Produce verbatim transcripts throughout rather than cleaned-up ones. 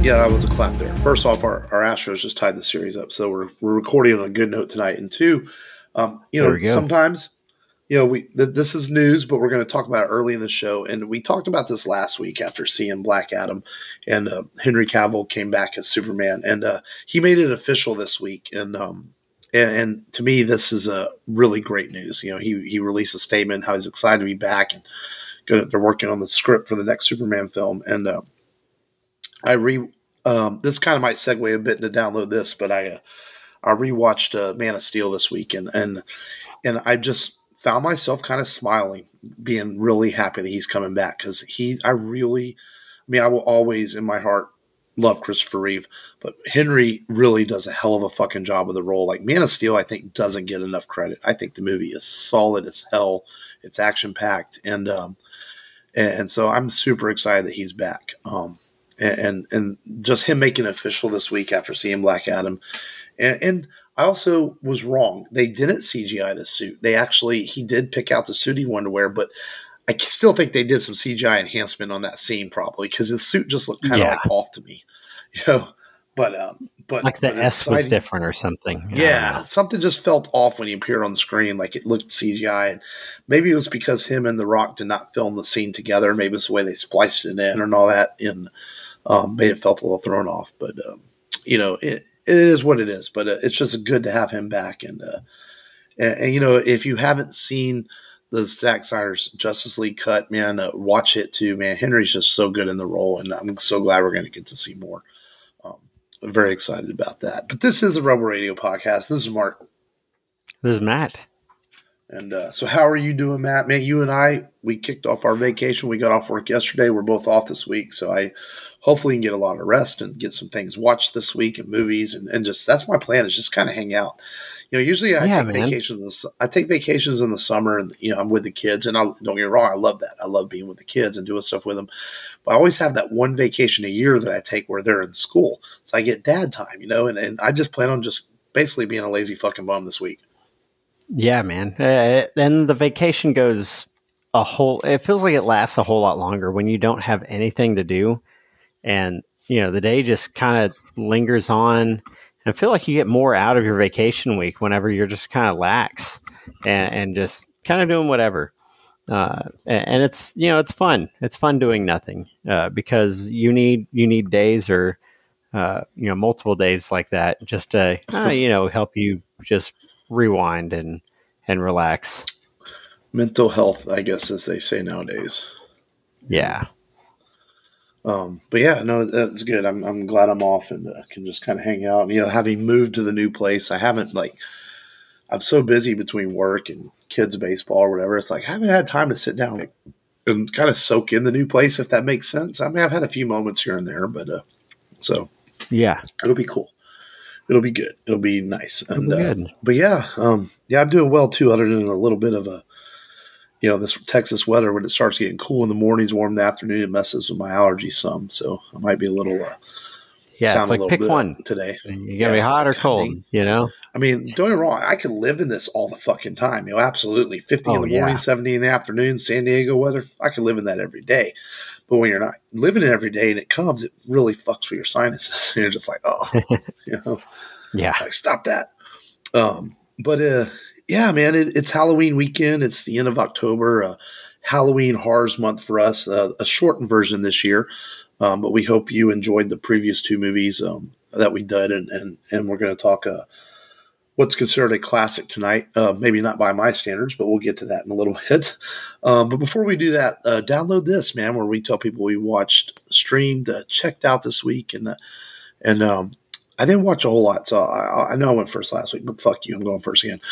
Yeah, that was a clap there. First off, our, our Astros just tied the series up, so we're we're recording on a good note tonight. And two, um, you know, sometimes, you know, we th- this is news, but we're going to talk about it early in the show. And we talked about this last week after seeing Black Adam, and uh, Henry Cavill came back as Superman, and uh, he made it official this week. And um, and, and to me, this is a uh, really great news. You know, he he released a statement how he's excited to be back, and gonna, they're working on the script for the next Superman film, and. Uh, I re um, this kind of might segue a bit into download this, but I uh, I rewatched uh, Man of Steel this week, and and and I just found myself kind of smiling, being really happy that he's coming back because he I really, I mean, I will always in my heart love Christopher Reeve, but Henry really does a hell of a fucking job with the role. Like Man of Steel, I think doesn't get enough credit. I think the movie is solid as hell. It's action packed, and um, and, and so I'm super excited that he's back. Um. And, and just him making it official this week after seeing Black Adam. And, and I also was wrong. They didn't C G I the suit. They actually, he did pick out the suit he wanted to wear, but I still think they did some C G I enhancement on that scene probably because the suit just looked kind of yeah. like off to me. You know, but, um, but like the but S was different or something. Yeah. Something just felt off when he appeared on the screen. Like it looked C G I. And maybe it was because him and The Rock did not film the scene together. Maybe it's the way they spliced it in and all that in, Um, made it felt a little thrown off, but um, you know it, it is what it is. But uh, it's just good to have him back, and, uh, and and you know if you haven't seen the Zack Snyder's Justice League cut, man, uh, watch it too, man. Henry's just so good in the role, and I'm so glad we're going to get to see more. Um, I'm very excited about that. But this is the Rebel Radio podcast. This is Mark. This is Matt. And uh, so how are you doing, Matt? Man, you and I, we kicked off our vacation. We got off work yesterday. We're both off this week. So I hopefully can get a lot of rest and get some things watched this week and movies. And, and just that's my plan is just kind of hang out. You know, usually I yeah, take man. vacations. I take vacations in the summer and, you know, I'm with the kids. And I don't get me wrong, I love that. I love being with the kids and doing stuff with them. But I always have that one vacation a year that I take where they're in school. So I get dad time, you know, and, and I just plan on just basically being a lazy fucking bum this week. Yeah, man. Uh, then the vacation goes a whole, it feels like it lasts a whole lot longer when you don't have anything to do. And, you know, the day just kind of lingers on. And I feel like you get more out of your vacation week whenever you're just kind of lax and, and just kind of doing whatever. Uh, and, and it's, you know, it's fun. It's fun doing nothing uh, because you need, you need days or, uh, you know, multiple days like that just to, uh, you know, help you just rewind and and relax. Mental health, I guess, as they say nowadays. Yeah. Um, but yeah, no, that's good. I'm I'm glad I'm off and uh, can just kind of hang out. And, you know, having moved to the new place, I haven't like I'm so busy between work and kids baseball or whatever. It's like I haven't had time to sit down and kind of soak in the new place, if that makes sense. I mean, I've had a few moments here and there, but uh, so yeah, it'll be cool. It'll be good. It'll be nice. And, be uh, but yeah, um, yeah, I'm doing well too, other than a little bit of a, you know, this Texas weather, when it starts getting cool in the mornings, warm in the afternoon, it messes with my allergies some. So I might be a little, uh, yeah, it's like pick one today. You gotta yeah, be hot or cold, dang. You know? I mean, don't get me wrong. I could live in this all the fucking time. You know, absolutely. fifty oh, in the morning, yeah. seventy in the afternoon, San Diego weather. I could live in that every day. But when you're not living it every day and it comes, it really fucks with your sinuses. You're just like, oh, you know, yeah, like stop that. Um, but uh, yeah, man, it, it's Halloween weekend. It's the end of October. Uh, Halloween Horrors Month for us. Uh, a shortened version this year, um, but we hope you enjoyed the previous two movies um, that we did, and and and we're going to talk uh, what's considered a classic tonight. Uh, maybe not by my standards, but we'll get to that in a little bit. Um, but before we do that, uh, download this, man, where we tell people we watched, streamed, uh, checked out this week. And uh, and um, I didn't watch a whole lot, so I, I know I went first last week, but fuck you, I'm going first again.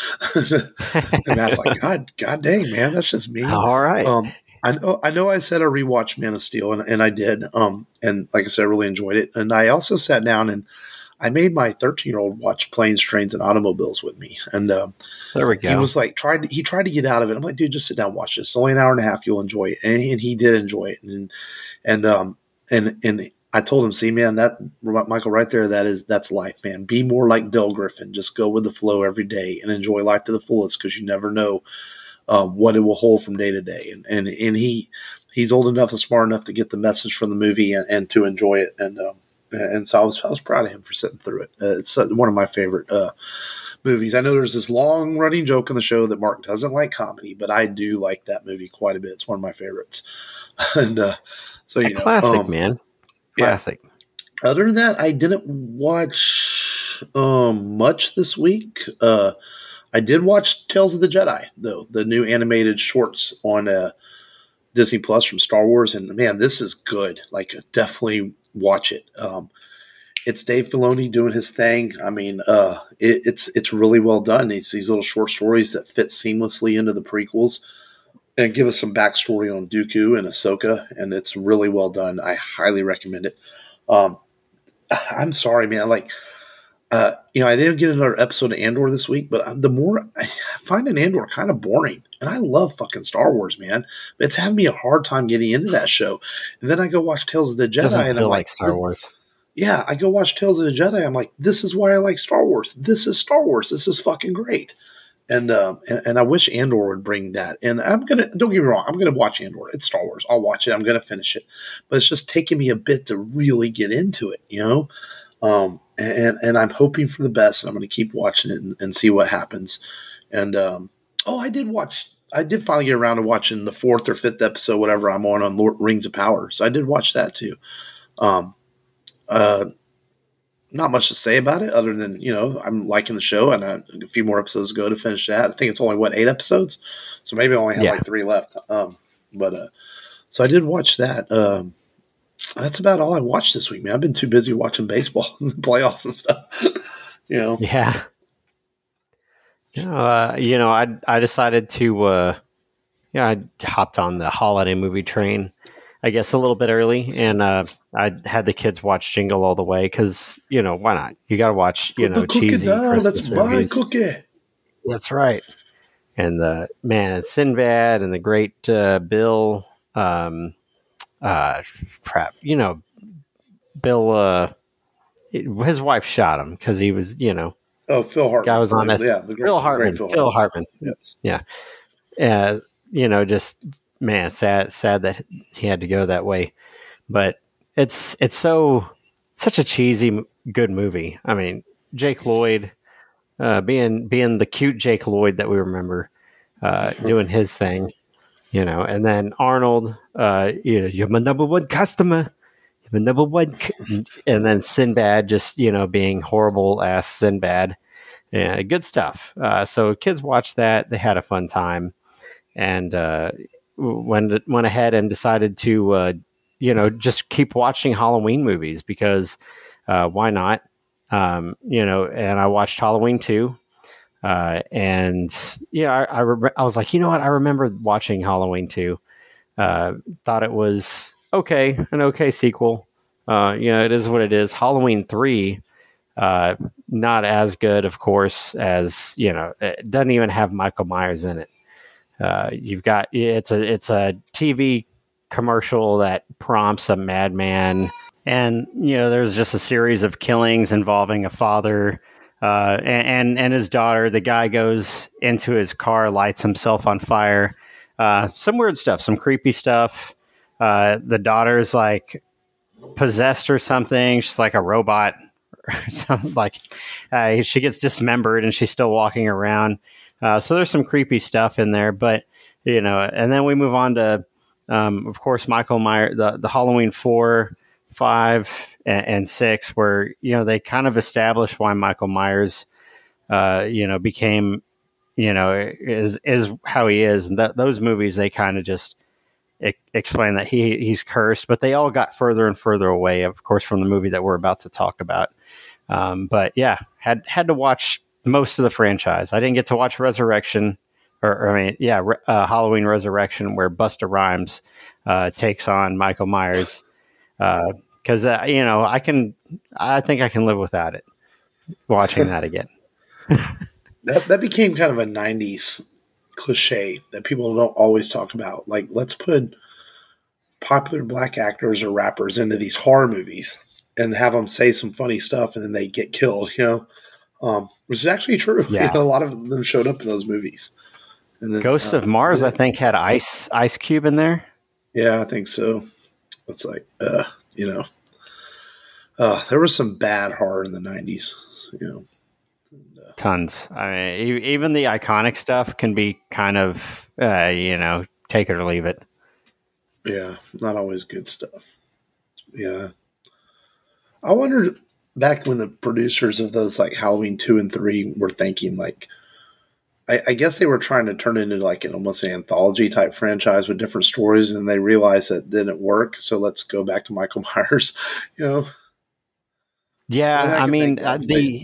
And Matt's like, God, God dang, man, that's just me. All right. Um, I know, I know I said I rewatched Man of Steel, and, and I did. Um, and like I said, I really enjoyed it. And I also sat down and I made my thirteen-year-old watch Planes, Trains, and Automobiles with me. And um, there we go. He was like, tried. To, he tried to get out of it. I'm like, dude, just sit down and watch this. It's only an hour and a half. You'll enjoy it. And, and he did enjoy it. And and um and and I told him, see, man, that Michael right there, that is that's life, man. Be more like Del Griffin. Just go with the flow every day and enjoy life to the fullest, because you never know um, what it will hold from day to day. And and and he he's old enough and smart enough to get the message from the movie and, and to enjoy it. And um, and so I was I was proud of him for sitting through it. Uh, it's one of my favorite uh, movies. I know there's this long running joke on the show that Mark doesn't like comedy, but I do like that movie quite a bit. It's one of my favorites. and uh, so it's you a know, classic, um, man, classic. Yeah. Other than that, I didn't watch um, much this week. Uh, I did watch Tales of the Jedi, though, the new animated shorts on uh, Disney Plus from Star Wars, and man, this is good. Like, definitely watch it. Um, it's Dave Filoni doing his thing. I mean, uh, it, it's it's really well done. It's these little short stories that fit seamlessly into the prequels and give us some backstory on Dooku and Ahsoka, and it's really well done. I highly recommend it. Um, I'm sorry, man. Like, uh, you know, I didn't get another episode of Andor this week, but the more I find an Andor kind of boring. And I love fucking Star Wars, man. It's having me a hard time getting into that show. And then I go watch Tales of the Jedi, Doesn't and feel I'm like like, Star Wars. Yeah, I go watch Tales of the Jedi. I'm like, this is why I like Star Wars. This is Star Wars. This is fucking great. And um, and, and I wish Andor would bring that. And I'm gonna don't get me wrong, I'm gonna watch Andor. It's Star Wars. I'll watch it. I'm gonna finish it. But it's just taking me a bit to really get into it, you know. Um, and and I'm hoping for the best. And I'm gonna keep watching it and, and see what happens. And um, oh, I did watch. I did finally get around to watching the fourth or fifth episode, whatever I'm on, on Lord, Rings of Power. So I did watch that too. Um, uh, not much to say about it other than, you know, I'm liking the show and I, a few more episodes to go to finish that. I think it's only, what, eight episodes? So maybe I only have yeah. like three left. Um, but uh, so I did watch that. Um, that's about all I watched this week, man. I've been too busy watching baseball and playoffs and stuff, you know? Yeah. Uh, you know, I I decided to, uh, yeah, I hopped on the holiday movie train, I guess, a little bit early, and uh, I had the kids watch Jingle All the Way because, you know, why not? You got to watch, you Put know, the cookie cheesy down. Christmas Let's buy movies. cookie. That's right. And the man, it's Sinbad and the great uh, Bill, um, uh, crap, you know, Bill. Uh, his wife shot him because he was, you know. Oh, Phil Hartman. Guy was on this. Yeah, the great, Phil Hartman. Phil, Phil Hartman. Hartman. Yes. Yeah. Uh, you know, just man, sad, sad that he had to go that way. But it's it's so such a cheesy, good movie. I mean, Jake Lloyd, uh, being being the cute Jake Lloyd that we remember, uh, doing his thing, you know, and then Arnold, uh, you know, you're my number one customer. The number one, and then Sinbad just, you know, being horrible ass Sinbad. Yeah, good stuff. Uh, so kids watched that. They had a fun time, and uh, went went ahead and decided to, uh, you know, just keep watching Halloween movies because uh, why not? Um, you know, and I watched Halloween two, uh, and yeah, I I, re- I was like, you know what? I remember watching Halloween two. Uh, thought it was okay, an okay sequel. Uh, you know, it is what it is. Halloween three, uh, not as good, of course, as, you know, it doesn't even have Michael Myers in it. Uh, you've got, it's a, it's a T V commercial that prompts a madman. And, you know, there's just a series of killings involving a father, uh, and, and, and his daughter. The guy goes into his car, lights himself on fire. Uh, some weird stuff, some creepy stuff. Uh, the daughter's like possessed or something. She's like a robot or something. Like uh, she gets dismembered and she's still walking around. Uh, so there's some creepy stuff in there, but you know. And then we move on to, um, of course, Michael Myers, the the Halloween four, five, and, and six, where you know they kind of established why Michael Myers, uh, you know, became. You know, is is how he is, and th- those movies they kind of just e- explain that he he's cursed, but they all got further and further away, of course, from the movie that we're about to talk about. Um, but yeah, had had to watch most of the franchise. I didn't get to watch Resurrection, or, or I mean, yeah, uh, Halloween Resurrection, where Busta Rhymes uh, takes on Michael Myers, because uh, uh, you know I can, I think I can live without it. Watching that again. That that became kind of a nineties cliche that people don't always talk about. Like, let's put popular black actors or rappers into these horror movies and have them say some funny stuff and then they get killed, you know, um, which is actually true. Yeah. You know, a lot of them showed up in those movies. And then, Ghosts uh, of Mars, yeah. I think, had Ice Ice Cube in there. Yeah, I think so. It's like, uh, you know. Uh, there was some bad horror in the nineties, you know. And, uh, Tons. I mean, even the iconic stuff can be kind of, uh, you know, take it or leave it. Yeah, not always good stuff. Yeah. I wondered back when the producers of those like Halloween two and three were thinking like, I, I guess they were trying to turn it into like an almost an anthology type franchise with different stories, and they realized that didn't work. So let's go back to Michael Myers, you know? Yeah. I, I mean, uh, the,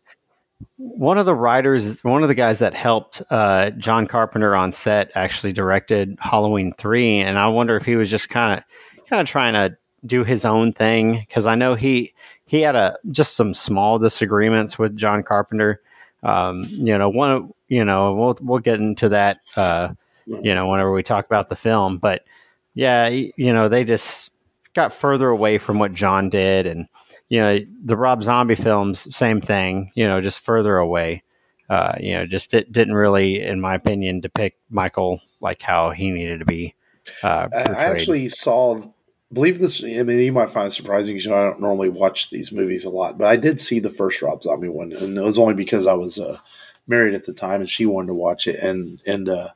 one of the writers, one of the guys that helped uh, John Carpenter on set actually directed Halloween three. And I wonder if he was just kind of, kind of trying to do his own thing. Cause I know he, he had a, just some small disagreements with John Carpenter. Um, you know, one, you know, we'll, we'll get into that, uh, you know, whenever we talk about the film, but yeah, you know, they just got further away from what John did. And, you know, the Rob Zombie films, same thing, you know, just further away. Uh, you know, just it didn't really, in my opinion, depict Michael like how he needed to be uh, portrayed. I actually saw, believe this, I mean, you might find it surprising because you know, I don't normally watch these movies a lot, but I did see the first Rob Zombie one, and it was only because I was uh, married at the time and she wanted to watch it. And, and uh,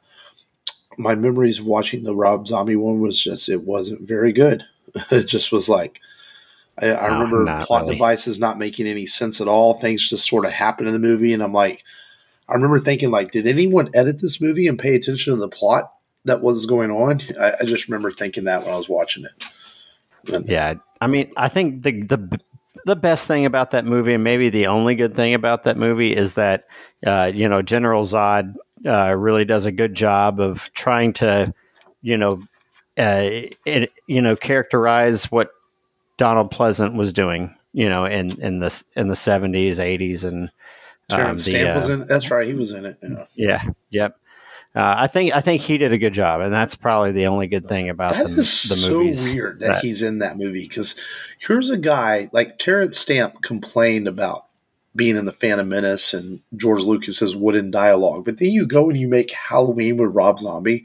my memories of watching the Rob Zombie one was just, it wasn't very good. It just was like, I, I no, remember plot really. devices not making any sense at all. Things just sort of happen in the movie. And I'm like, I remember thinking like, did anyone edit this movie and pay attention to the plot that was going on? I, I just remember thinking that when I was watching it. And, yeah. I mean, I think the, the, the best thing about that movie, and maybe the only good thing about that movie, is that, uh, you know, General Zod uh, really does a good job of trying to, you know, uh, it, you know, characterize what Donald Pleasant was doing, you know, in, in the in the seventies, eighties, and um, Terrence Stamp uh, was in. That's right, he was in it. Yeah, yeah yep. Uh, I think I think he did a good job, and that's probably the only good thing about that the, is the movies. So weird that, that he's in that movie because here's a guy like Terrence Stamp complained about being in the Phantom Menace and George Lucas's wooden dialogue, but then you go and you make Halloween with Rob Zombie.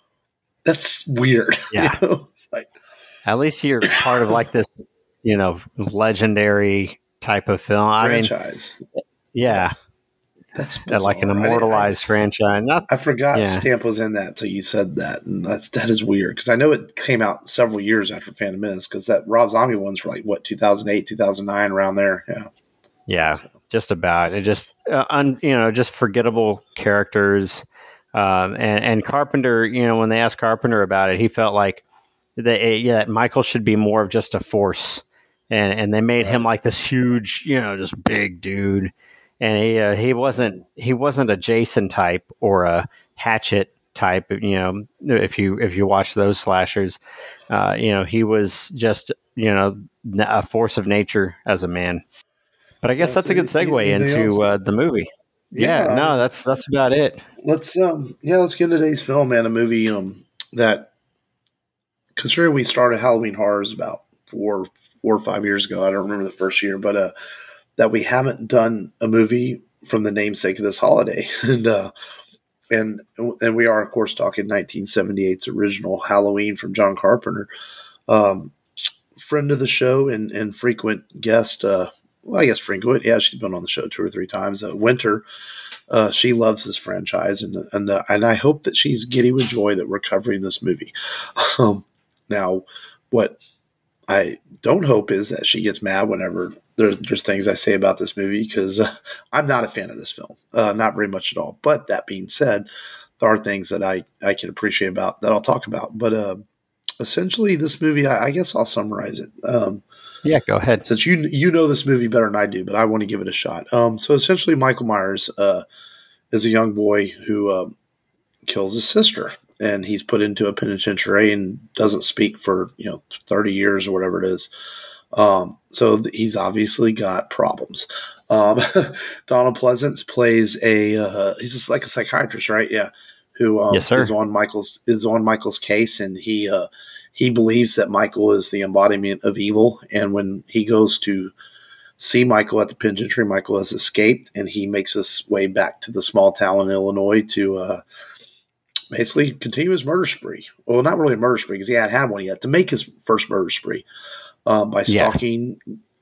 That's weird. Yeah, you know? It's like. At least you're part of like this, you know, legendary type of film. Franchise. I mean, yeah. That's bizarre. Like an immortalized I, I, franchise. Not, I forgot yeah. Stamp was in that until you said that. And that's, that is weird because I know it came out several years after Phantom Menace because that Rob Zombie ones were like, what, two thousand eight, two thousand nine, around there. Yeah. Yeah. Just about. It just, uh, un, you know, just forgettable characters. Um, and, and Carpenter, you know, when they asked Carpenter about it, he felt like, That yeah, Michael should be more of just a force, and and they made right. him like this huge, you know, just big dude, and he uh, he wasn't he wasn't a Jason type or a Hatchet type. You know, if you if you watch those slashers, uh, you know, he was just you know a force of nature as a man. But I guess that's a good segue into uh, the movie. Yeah, yeah, no, that's that's about it. Let's um yeah, let's get into today's film, man. A movie um that. Considering we started Halloween Horrors about four, four or five years ago, I don't remember the first year, but uh, that we haven't done a movie from the namesake of this holiday, and uh, and and we are of course talking nineteen seventy-eight's original Halloween from John Carpenter, um, friend of the show and and frequent guest. Uh, well, I guess frequent, yeah, she's been on the show two or three times. Uh, Winter. Uh, she loves this franchise, and and uh, and I hope that she's giddy with joy that we're covering this movie. Um, now, what I don't hope is that she gets mad whenever there, there's things I say about this movie because uh, I'm not a fan of this film, uh, not very much at all. But that being said, there are things that I, I can appreciate about that I'll talk about. But uh, essentially, this movie, I, I guess I'll summarize it. Um, Yeah, go ahead. Since you you know this movie better than I do, but I want to give it a shot. Um, so essentially, Michael Myers uh, is a young boy who um, kills his sister, and he's put into a penitentiary and doesn't speak for you know thirty years or whatever it is. Um, so th- he's obviously got problems. Um, Donald Pleasance plays a uh, he's just like a psychiatrist, right? Yeah, who um, yes, sir. is on Michael's is on Michael's case, and he. Uh, He believes that Michael is the embodiment of evil, and when he goes to see Michael at the penitentiary, Michael has escaped, and he makes his way back to the small town in Illinois to uh, basically continue his murder spree. Well, not really a murder spree because he hadn't had one yet. To make his first murder spree uh, by stalking yeah.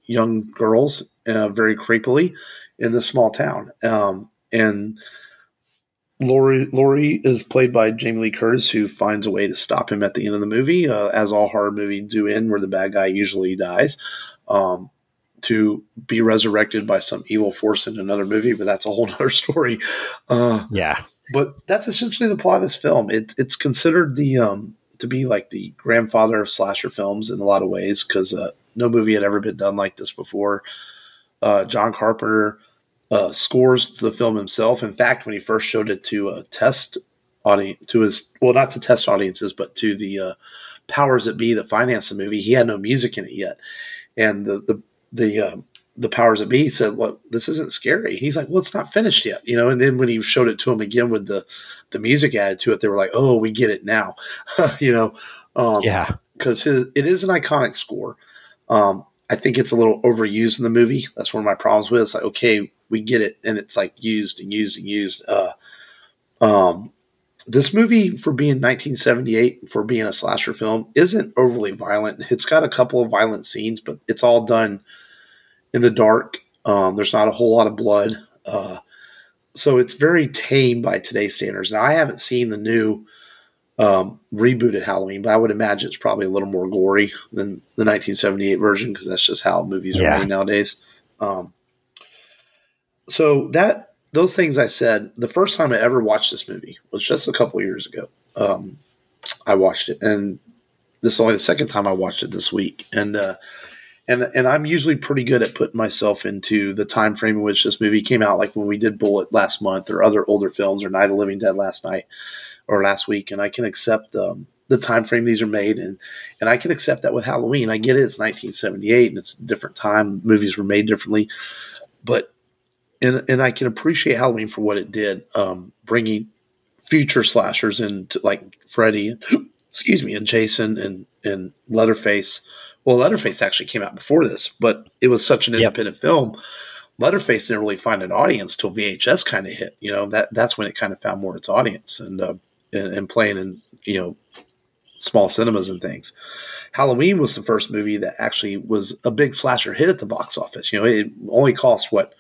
young girls uh, very creepily in this small town. Um, and Laurie, Laurie is played by Jamie Lee Curtis, who finds a way to stop him at the end of the movie, uh, as all horror movies do end, where the bad guy usually dies, um, to be resurrected by some evil force in another movie. But that's a whole other story. Uh, yeah. But that's essentially the plot of this film. It, it's considered the um, to be like the grandfather of slasher films in a lot of ways, because uh, no movie had ever been done like this before. Uh, John Carpenter Uh, scores the film himself. In fact, when he first showed it to a test audience, to his well, not to test audiences, but to the uh, powers that be that financed the movie, he had no music in it yet. And the the the uh, the powers that be said, "Well, this isn't scary." He's like, "Well, it's not finished yet," you know. And then when he showed it to him again with the the music added to it, they were like, "Oh, we get it now," you know. Um, yeah, because it is an iconic score. Um, I think it's a little overused in the movie. That's one of my problems with it. It's like, okay, we get it, and it's like used and used and used. Uh, um, this movie, for being nineteen seventy-eight, for being a slasher film, isn't overly violent. It's got a couple of violent scenes, but it's all done in the dark. Um, there's not a whole lot of blood. Uh, so it's very tame by today's standards. Now, I haven't seen the new um, rebooted Halloween, but I would imagine it's probably a little more gory than the nineteen seventy-eight version, because that's just how movies are yeah. made nowadays. Um, So that those things I said, the first time I ever watched this movie was just a couple of years ago. Um, I watched it, and this is only the second time I watched it this week. And uh, and and I'm usually pretty good at putting myself into the time frame in which this movie came out, like when we did Bullet last month, or other older films, or Night of the Living Dead last night or last week. And I can accept um, the time frame these are made, and and I can accept that with Halloween. I get it; it's nineteen seventy-eight, and it's a different time. Movies were made differently, but And and I can appreciate Halloween for what it did, um, bringing future slashers into, like Freddy, excuse me, and Jason and and Leatherface. Well, Leatherface actually came out before this, but it was such an independent yep. film. Leatherface didn't really find an audience till V H S kind of hit. You know, that that's when it kind of found more its audience, and uh, and, and playing in, you know, small cinemas and things. Halloween was the first movie that actually was a big slasher hit at the box office. You know, it only cost what.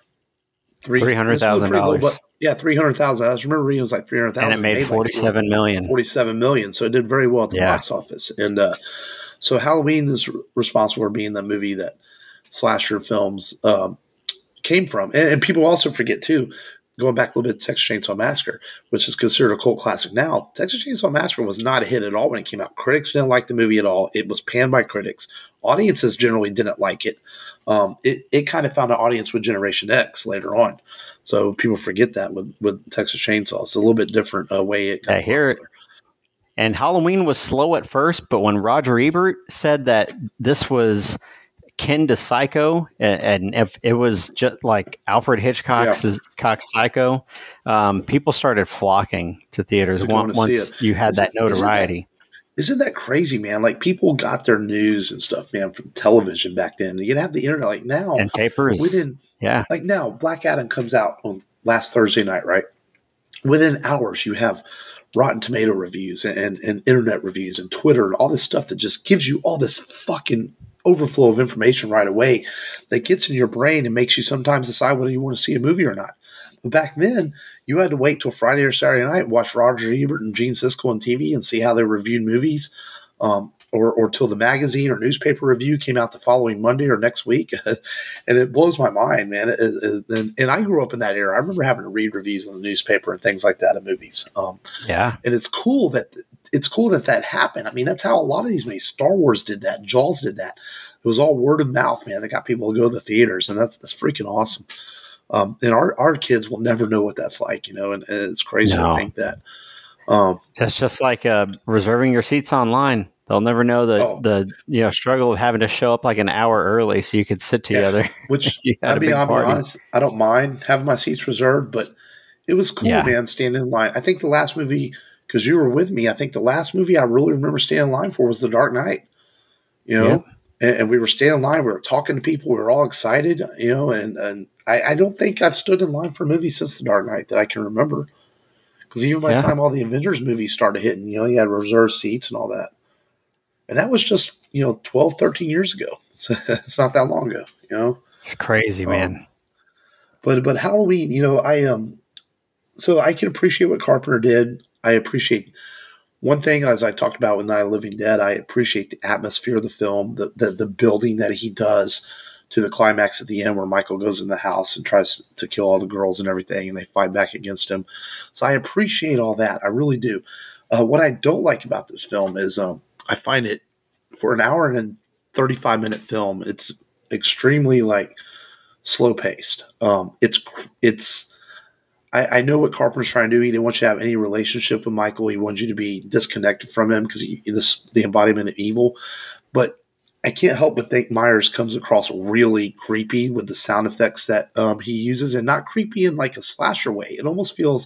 Three hundred thousand dollars. Yeah, three hundred thousand. I remember reading it was like three hundred thousand, and it made, made forty-seven like million. Forty-seven million. So it did very well at the yeah. box office. And uh, so Halloween is responsible for being the movie that slasher films um, came from. And, and people also forget too, going back a little bit to Texas Chainsaw Massacre, which is considered a cult classic now. Texas Chainsaw Massacre was not a hit at all when it came out. Critics didn't like the movie at all. It was panned by critics. Audiences generally didn't like it. Um, it, it kind of found an audience with Generation X later on. So people forget that with, with Texas Chainsaw. It's a little bit different uh, way it got I hear it. And Halloween was slow at first, but when Roger Ebert said that this was kin to Psycho, and, and if it was just like Alfred Hitchcock's yeah. Cock's Psycho, um, people started flocking to theaters once, once you had that notoriety. Isn't that crazy, man? Like, people got their news and stuff, man, from television back then. You didn't have the internet like now. And papers. Within, yeah. Like now, Black Adam comes out on last Thursday night, right? Within hours, you have Rotten Tomato reviews and, and, and internet reviews and Twitter and all this stuff that just gives you all this fucking overflow of information right away that gets in your brain and makes you sometimes decide whether you want to see a movie or not. But back then, you had to wait till Friday or Saturday night and watch Roger Ebert and Gene Siskel on T V and see how they reviewed movies, um, or or till the magazine or newspaper review came out the following Monday or next week. And it blows my mind, man. It, it, and, and I grew up in that era. I remember having to read reviews in the newspaper and things like that of movies. Um, yeah. And it's cool that it's cool that that happened. I mean, that's how a lot of these movies, Star Wars did that, Jaws did that. It was all word of mouth, man. They got people to go to the theaters, and that's that's freaking awesome. Um, and our, our kids will never know what that's like, you know, and, and it's crazy no. to think that. Um, that's just like uh, reserving your seats online. They'll never know the, oh. the you know struggle of having to show up like an hour early so you could sit together. Yeah, which, I'll be, I'll be honest, I don't mind having my seats reserved, but it was cool, yeah. man, standing in line. I think the last movie, because you were with me, I think the last movie I really remember standing in line for was The Dark Knight, you know, yeah. and, and we were standing in line, we were talking to people, we were all excited, you know, and, and I, I don't think I've stood in line for a movie since The Dark Knight that I can remember. Because even by the yeah. time all the Avengers movies started hitting, you know, you had reserved seats and all that. And that was just, you know, twelve, thirteen years ago. It's, it's not that long ago, you know. It's crazy, man. Um, but but Halloween, you know, I um, so I can appreciate what Carpenter did. I appreciate one thing, as I talked about with Night of the Living Dead. I appreciate the atmosphere of the film, the the, the building that he does to the climax at the end, where Michael goes in the house and tries to kill all the girls and everything, and they fight back against him. So I appreciate all that. I really do. Uh, what I don't like about this film is um, I find it, for an hour and thirty-five minute film, it's extremely like slow paced. Um, it's it's. I, I know what Carpenter's trying to do. He didn't want you to have any relationship with Michael. He wanted you to be disconnected from him because this the embodiment of evil. But I can't help but think Myers comes across really creepy with the sound effects that um, he uses, and not creepy in like a slasher way. It almost feels,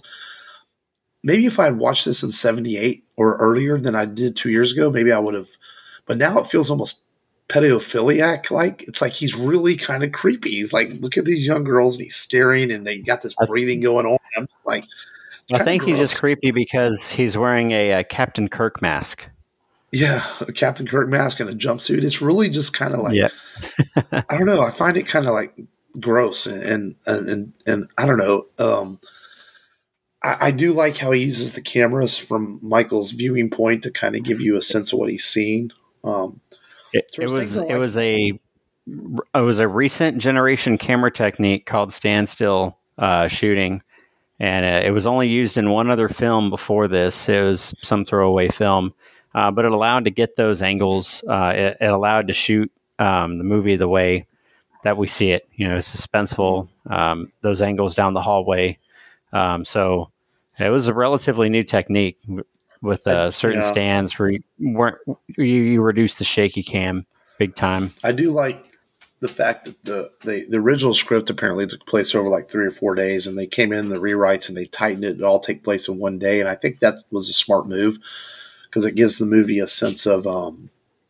maybe if I had watched this in seventy-eight or earlier than I did two years ago, maybe I would have. But now it feels almost pedophiliac like. It's like he's really kind of creepy. He's like, look at these young girls, and he's staring, and they got this breathing going on. I'm like, I think he's just creepy because he's wearing a, a Captain Kirk mask. Yeah, a Captain Kirk mask and a jumpsuit. It's really just kind of like, yeah. I don't know. I find it kind of like gross and and and, and I don't know. Um, I, I do like how he uses the cameras from Michael's viewing point to kind of give you a sense of what he's seeing. Um, it, it was like, it was a it was a recent generation camera technique called standstill uh, shooting, and uh, it was only used in one other film before this. It was some throwaway film. Uh, but it allowed to get those angles. Uh, it, it allowed to shoot um, the movie the way that we see it, you know, suspenseful, um, those angles down the hallway. Um, so it was a relatively new technique with uh, certain yeah. stands where you, weren't, you, you reduce the shaky cam big time. I do like the fact that the, the, the original script apparently took place over like three or four days, and they came in the rewrites and they tightened it. It all take place in one day. And I think that was a smart move, because it gives the movie a sense of um,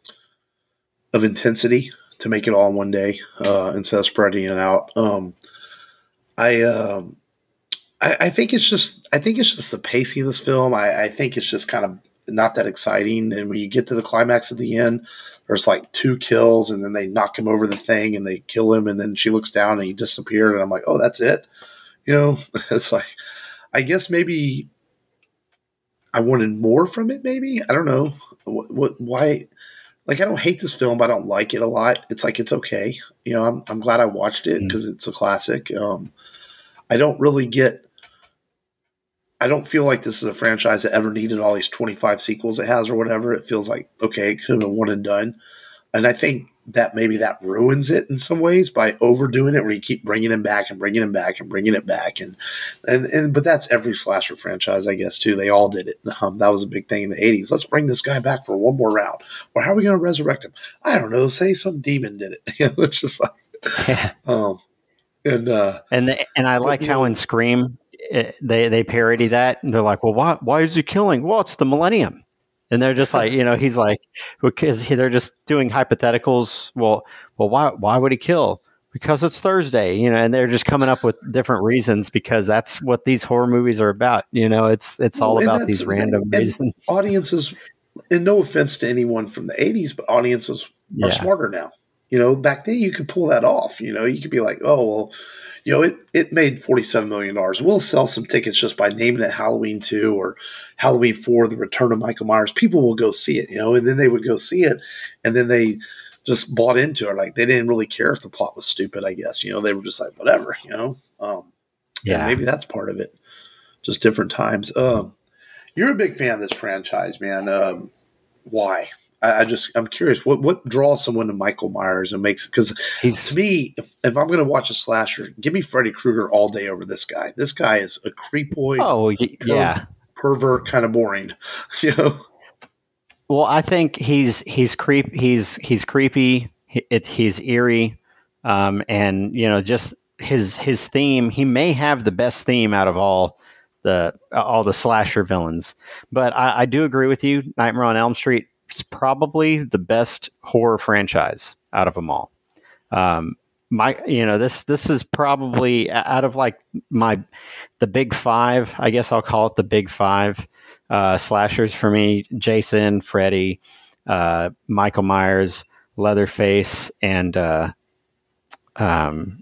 of intensity to make it all in one day uh, instead of spreading it out. Um, I, um, I I think it's just I think it's just the pacing of this film. I, I think it's just kind of not that exciting. And when you get to the climax at the end, there's like two kills, and then they knock him over the thing and they kill him, and then she looks down and he disappeared, and I'm like, oh, that's it. You know, it's like, I guess maybe I wanted more from it, maybe. I don't know. What, what, why? Like, I don't hate this film, but I don't like it a lot. It's like, it's okay. You know, I'm I'm glad I watched it because mm-hmm. it's a classic. Um, I don't really get – I don't feel like this is a franchise that ever needed all these twenty-five sequels it has or whatever. It feels like, okay, it could have been one and done. And I think that maybe that ruins it in some ways by overdoing it, where you keep bringing him back and bringing him back and bringing it back. And, and, and but that's every slasher franchise, I guess, too. They all did it. Um, that was a big thing in the eighties. Let's bring this guy back for one more round. Or how are we going to resurrect him? I don't know. Say some demon did it. You know, it's just like, yeah. um, and, uh, and, the, and I like but, how know, in Scream, it, they, they parody that. And they're like, well, why, why is he killing? Well, it's the millennium. And they're just like, you know, he's like, because they're just doing hypotheticals. Well, well, why, why would he kill? Because it's Thursday, you know, and they're just coming up with different reasons, because that's what these horror movies are about. You know, it's, it's all well, about these random and, reasons. And audiences, and no offense to anyone from the eighties, but audiences are yeah. smarter now. You know, back then you could pull that off. You know, you could be like, oh, well, you know, it, it made forty-seven million dollars. We'll sell some tickets just by naming it Halloween two or Halloween four, The Return of Michael Myers. People will go see it, you know, and then they would go see it, and then they just bought into it. Like, they didn't really care if the plot was stupid, I guess. You know, they were just like, whatever, you know. Um, yeah, maybe that's part of it. Just different times. Um, you're a big fan of this franchise, man. Um, why? I just, I'm curious, what, what draws someone to Michael Myers and makes, because to me, if, if I'm going to watch a slasher, give me Freddy Krueger all day over this guy. This guy is a creepoid, oh, yeah, pervert, kind of boring, you know? Well, I think he's, he's creep, he's, he's creepy. He, it, he's eerie. Um, and you know, just his, his theme, he may have the best theme out of all the, all the slasher villains, but I, I do agree with you. Nightmare on Elm Street, it's probably the best horror franchise out of them all. Um, my, you know, this, this is probably out of like my, the big five, I guess I'll call it the big five, uh, slashers for me: Jason, Freddy, uh, Michael Myers, Leatherface, and uh, um,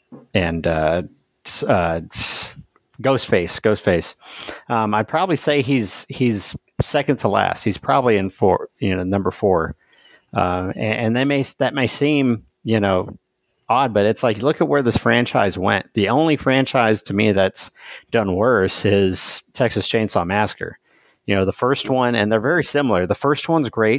and uh, uh, Ghostface. Ghostface. Um, I'd probably say he's he's second to last. He's probably in four, you know, number four. Uh, and, and they may that may seem, you know, odd, but it's like, look at where this franchise went. The only franchise to me that's done worse is Texas Chainsaw Massacre. You know, the first one, and they're very similar. The first one's great.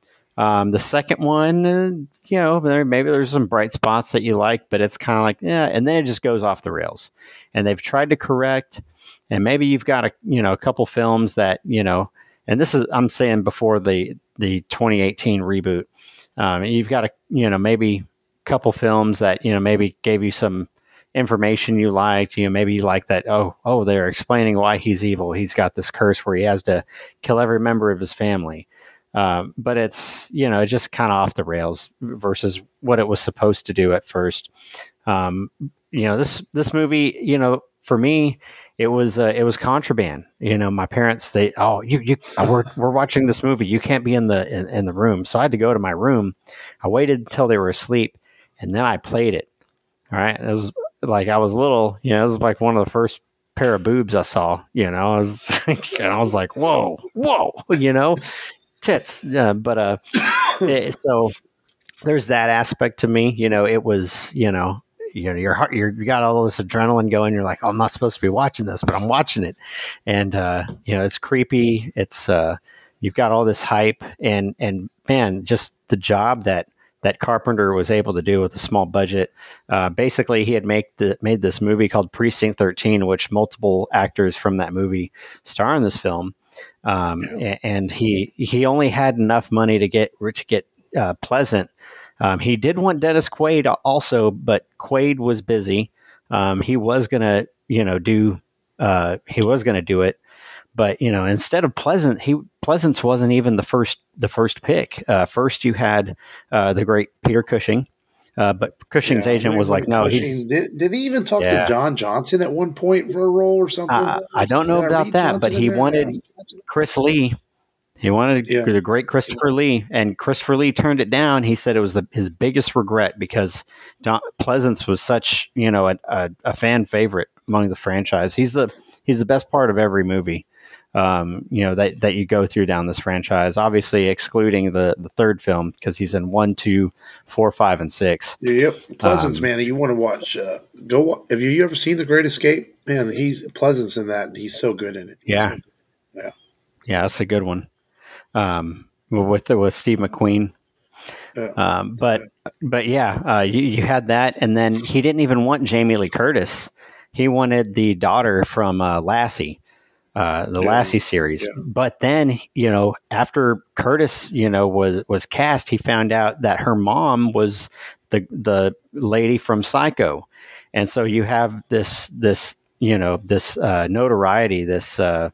Um, the second one, uh, you know, there, maybe there's some bright spots that you like, but it's kind of like, yeah, and then it just goes off the rails. And they've tried to correct, and maybe you've got a, you know, a couple films that, you know, and this is, I'm saying before the, the twenty eighteen reboot, um, you've got a, you know, maybe couple films that, you know, maybe gave you some information you liked, you know, maybe you like that. Oh, oh, they're explaining why he's evil. He's got this curse where he has to kill every member of his family. Um, but it's, you know, just kind of off the rails versus what it was supposed to do at first. Um, you know, this, this movie, you know, for me, it was, uh, it was contraband. You know, my parents, they, oh, you, you, we're, we're watching this movie. You can't be in the, in, in the room. So I had to go to my room. I waited until they were asleep, and then I played it. All right. It was like, I was little, you know, it was like one of the first pair of boobs I saw, you know, I was, and I was like, whoa, whoa, you know, tits. Uh, but, uh, it, so there's that aspect to me, you know, it was, you know, you know, your heart, you're, you got all this adrenaline going. You're like, oh, I'm not supposed to be watching this, but I'm watching it. And, uh, you know, it's creepy. It's, uh, you've got all this hype, and, and man, just the job that, that Carpenter was able to do with a small budget. Uh, basically, he had make the, made this movie called Precinct thirteen, which multiple actors from that movie star in this film. Um, and he he only had enough money to get to get uh, Pleasant. Um, he did want Dennis Quaid also, but Quaid was busy. Um, he was gonna, you know, do uh, he was gonna do it. But, you know, instead of Pleasant, he Pleasance wasn't even the first the first pick. Uh, first, you had uh, the great Peter Cushing, uh, but Cushing's yeah, agent was like, "No, Cushing, he's." Did, did he even talk yeah. to John Johnson at one point for a role or something? Uh, I don't know did about that, Johnson but he wanted yeah. Chris Lee. He wanted yeah. the great Christopher Lee, and Christopher Lee turned it down. He said it was the, his biggest regret because Don, Pleasance was such, you know, a, a, a fan favorite among the franchise. He's the he's the best part of every movie. Um, you know, that, that you go through down this franchise, obviously excluding the, the third film because he's in one, two, four, five, and six. Yep. Pleasance, um, man, you want to watch, uh, go, have you ever seen The Great Escape? Man, he's Pleasance in that. He's so good in it. Yeah. Yeah. Yeah. That's a good one. Um, with, the, with Steve McQueen. Yeah. Um, but, but yeah, uh, you, you had that. And then he didn't even want Jamie Lee Curtis. He wanted the daughter from, uh, Lassie. Uh, the yeah. Lassie series. Yeah. But then, you know, after Curtis, you know, was, was cast, he found out that her mom was the, the lady from Psycho. And so you have this, this, you know, this, uh, notoriety, this, uh,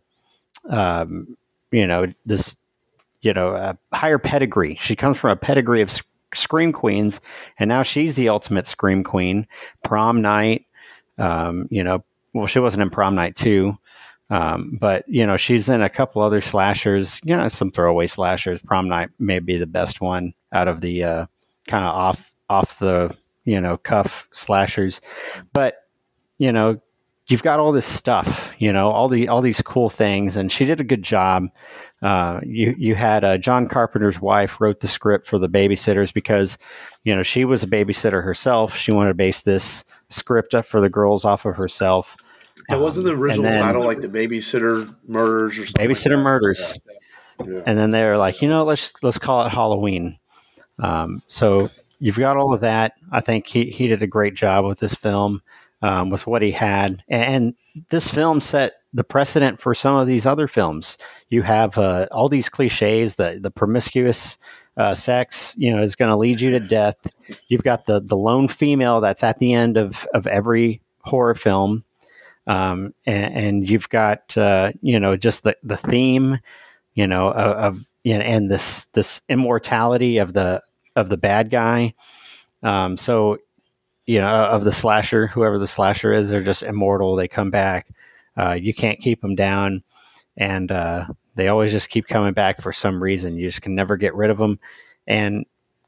um, you know, this, you know, uh, higher pedigree. She comes from a pedigree of sc- scream queens, and now she's the ultimate scream queen. Prom Night, um, you know, well, she wasn't in Prom Night two. Um, but you know, she's in a couple other slashers, you know, some throwaway slashers. Prom Night may be the best one out of the, uh, kind of off, off the, you know, cuff slashers. But, you know, you've got all this stuff, you know, all the, all these cool things. And she did a good job. Uh, you, you had, uh, John Carpenter's wife wrote the script for The Babysitters because, you know, she was a babysitter herself. She wanted to base this script up for the girls off of herself. It wasn't the original then, title like The Babysitter Murders or something. Babysitter like Murders. Yeah. Yeah. And then they're like, you know, let's let's call it Halloween. Um, so you've got all of that. I think he, he did a great job with this film, um, with what he had. And this film set the precedent for some of these other films. You have uh, all these cliches, the, the promiscuous uh, sex, you know, is going to lead you to death. You've got the, the lone female that's at the end of, of every horror film. Um, and, and you've got, uh, you know, just the, the theme, you know, of, of you know, and this, this immortality of the, of the bad guy. Um, so, you know, of the slasher, whoever the slasher is, they're just immortal. They come back. Uh, you can't keep them down. And, uh, they always just keep coming back for some reason. You just can never get rid of them. And,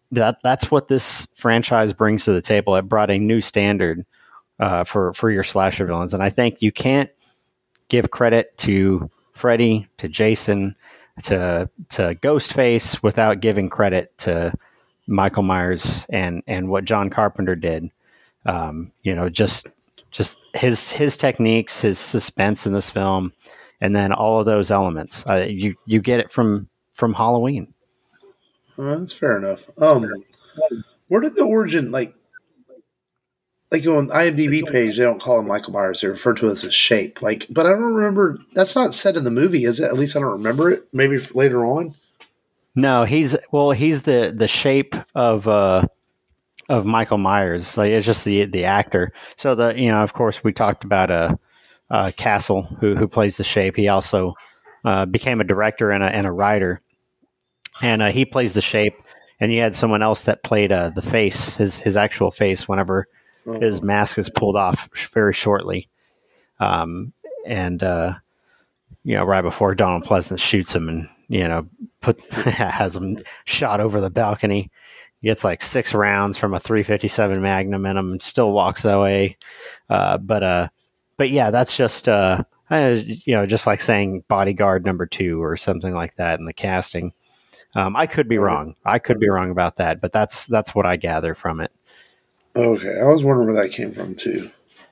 that that's what this franchise brings to the table. It brought a new standard uh, for for your slasher villains, and I think you can't give credit to Freddy, to Jason, to to Ghostface without giving credit to Michael Myers and and what John Carpenter did. Um, you know, just just his his techniques, his suspense in this film, and then all of those elements. Uh, you you get it from from Halloween. Uh, that's fair enough. Um, where did the origin, like, like on IMDb page, they don't call him Michael Myers. They refer to it as a shape. Like, but I don't remember. That's not said in the movie, is it? At least I don't remember it. Maybe later on. No, he's well, he's the the shape of uh, of Michael Myers. Like, it's just the the actor. So the you know, of course, we talked about uh, uh Castle, who who plays the shape. He also uh, became a director and a and a writer. And uh, he plays the shape, and you had someone else that played uh, the face, his his actual face, whenever uh-huh. his mask is pulled off very shortly, um, and uh, you know, right before Donald Pleasance shoots him, and you know, put has him shot over the balcony. He gets like six rounds from a three fifty-seven Magnum in him, and still walks away. Uh, but uh, but yeah, that's just uh, you know, just like saying Bodyguard number two or something like that in the casting. Um, I could be wrong. I could be wrong about that, but that's that's what I gather from it. Okay, I was wondering where that came from too.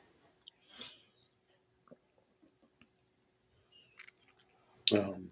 Um,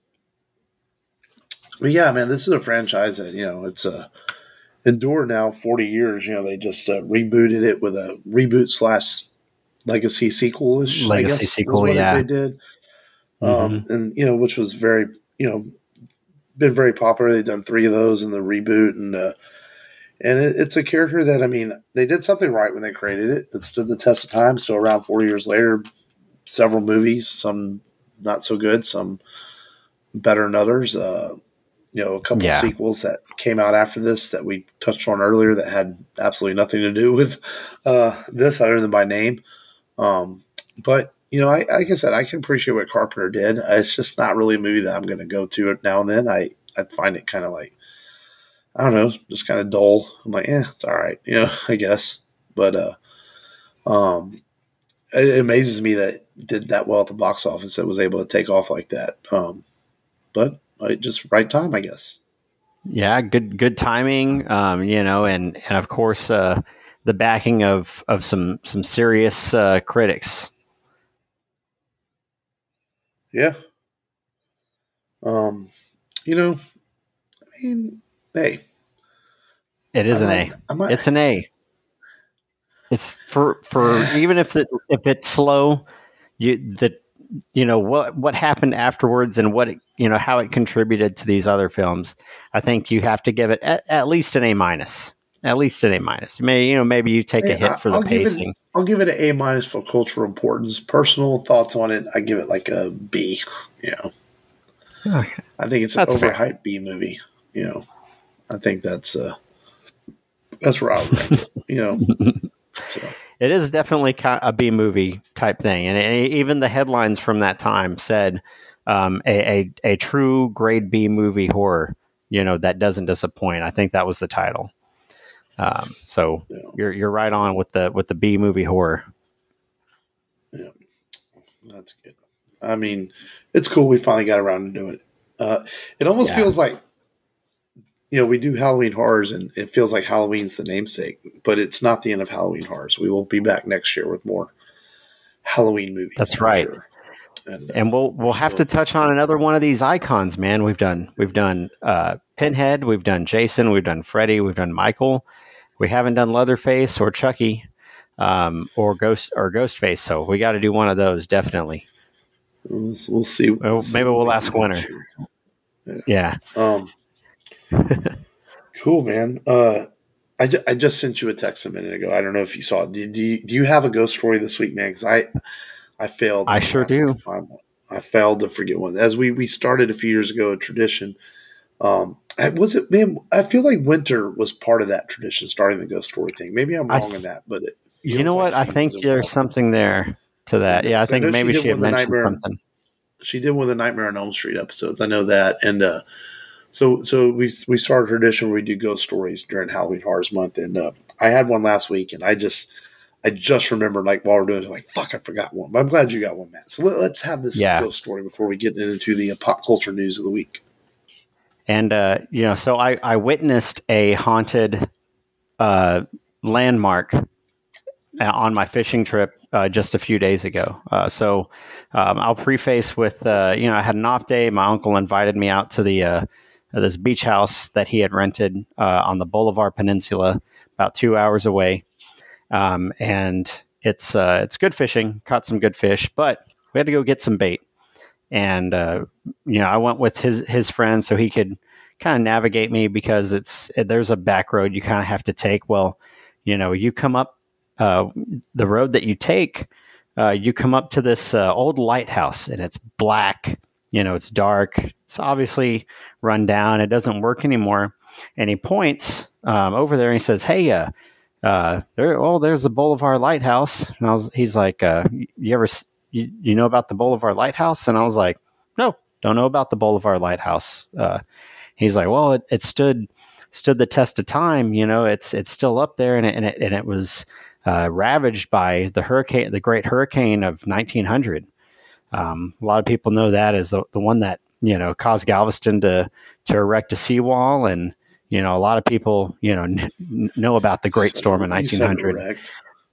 but yeah, man, this is a franchise that you know it's uh, endured now forty years. You know, they just uh, rebooted it with a reboot slash legacy sequel-ish. Legacy I guess, sequel, yeah, they did. Um, mm-hmm. And you know, which was very you know. been very popular. They've done three of those in the reboot, and uh, and it, it's a character that, I mean, they did something right when they created it. It stood the test of time. Still around four years later, several movies, some not so good, some better than others. Uh, you know, a couple yeah. of sequels that came out after this that we touched on earlier that had absolutely nothing to do with uh, this other than by name. Um, but You know, I, like I said, I can appreciate what Carpenter did. It's just not really a movie that I'm going to go to it now and then. I, I find it kind of like, I don't know, just kind of dull. I'm like, eh, it's all right, you know, I guess. But uh, um, it, it amazes me that it did that well at the box office. That was able to take off like that. Um, but uh, just right time, I guess. Yeah, good good timing. Um, you know, and and of course uh, the backing of of some some serious uh, critics. Yeah. Um, you know, I mean, hey. It is an A. Might, it's an A. It's for for even if it if it's slow, you the you know what what happened afterwards and what it, you know how it contributed to these other films. I think you have to give it at, at least an A minus. At least an A minus. Maybe you know maybe you take hey, a hit for the I'll pacing. Give it, I'll give it an A minus for cultural importance. Personal thoughts on it, I give it like a B. You know, okay. I think it's an that's overhyped fair. B movie. You know, I think that's uh, that's where I would rank it. You know, so. It is definitely a B movie type thing, and it, even the headlines from that time said um, a, a a true grade B movie horror. You know, that doesn't disappoint. I think that was the title. Um, so yeah. you're you're right on with the with the B movie horror. Yeah, that's good. I mean, it's cool. We finally got around to doing it. Uh, it almost yeah. feels like, you know, we do Halloween horrors, and it feels like Halloween's the namesake, but it's not the end of Halloween horrors. We will be back next year with more Halloween movies. That's right. Sure. And, uh, and we'll we'll have to touch on another one of these icons, man. We've done we've done uh, Pinhead, we've done Jason, we've done Freddy, we've done Michael. We haven't done Leatherface or Chucky, um, or Ghost or Ghostface. So we got to do one of those definitely. We'll, we'll see. Well, we'll see maybe we'll ask winner. Yeah. yeah. Um. Cool, man. Uh, I, ju- I just sent you a text a minute ago. I don't know if you saw it. Do, do you do you have a ghost story this week, man? Because I I failed. I sure do. Find one. I failed to forget one. As we we started a few years ago, a tradition. Um, was it, man? I feel like Winter was part of that tradition, starting the ghost story thing. Maybe I'm wrong th- in that, but it you know what? Like I think there's something there to that. Yeah, I think I maybe she, she had mentioned something. She did one of the Nightmare on Elm Street episodes. I know that, and uh, So, so we we started a tradition where we do ghost stories during Halloween Horrors Month, and uh, I had one last week, and I just I just remembered, like, while we're doing it, like, fuck, I forgot one. But I'm glad you got one, Matt. So let, let's have this yeah. ghost story before we get into the uh, pop culture news of the week. And, uh, you know, so I, I witnessed a haunted uh, landmark on my fishing trip uh, just a few days ago. Uh, so um, I'll preface with, uh, you know, I had an off day. My uncle invited me out to the uh, this beach house that he had rented uh, on the Bolivar Peninsula, about two hours away. Um, and it's uh, it's good fishing, caught some good fish, but we had to go get some bait. And, uh, you know, I went with his, his friend so he could kind of navigate me, because it's, there's a back road you kind of have to take. Well, you know, you come up, uh, the road that you take, uh, you come up to this, uh, old lighthouse, and it's black, you know, it's dark. It's obviously run down. It doesn't work anymore. And he points, um, over there, and he says, "Hey, uh, uh, there, oh, there's the Bolivar Lighthouse." And I was, he's like, uh, you ever, you, you know about the Bolivar Lighthouse? And I was like, "No, don't know about the Bolivar Lighthouse." Uh, he's like, "Well, it, it stood, stood the test of time. You know, it's, it's still up there. And it, and it, and it was, uh, ravaged by the hurricane, the great hurricane of nineteen hundred. Um, a lot of people know that as the, the one that, you know, caused Galveston to, to erect a seawall. And, you know, a lot of people, you know, n- know about the Great Storm in nineteen hundred. Erect.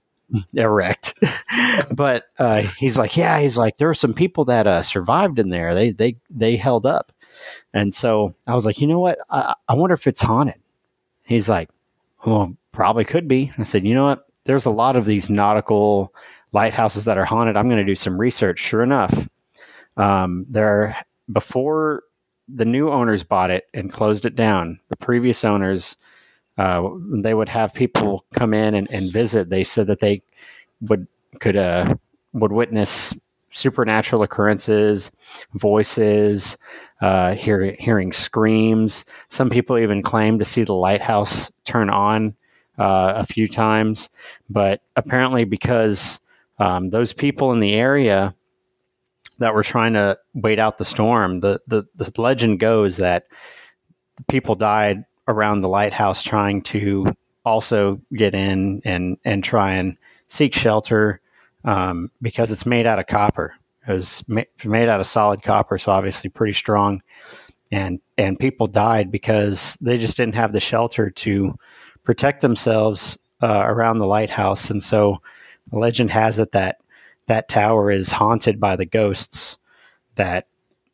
Erect. But uh, he's like, yeah, he's like, there were some people that uh, survived in there. They they they held up. And so I was like, you know what? I, I wonder if it's haunted. He's like, well, probably could be. I said, you know what? There's a lot of these nautical lighthouses that are haunted. I'm going to do some research. Sure enough, um, there are, before the new owners bought it and closed it down, the previous owners, uh, they would have people come in and, and visit. They said that they would could uh, would witness supernatural occurrences, voices, uh, hear, hearing screams. Some people even claim to see the lighthouse turn on uh, a few times. But apparently, because um, those people in the area that were trying to wait out the storm, the, the, the legend goes that people died around the lighthouse trying to also get in and, and try and seek shelter, um, because it's made out of copper. It was ma- made out of solid copper, so obviously pretty strong. And, and people died because they just didn't have the shelter to protect themselves uh, around the lighthouse. And so legend has it that that tower is haunted by the ghosts that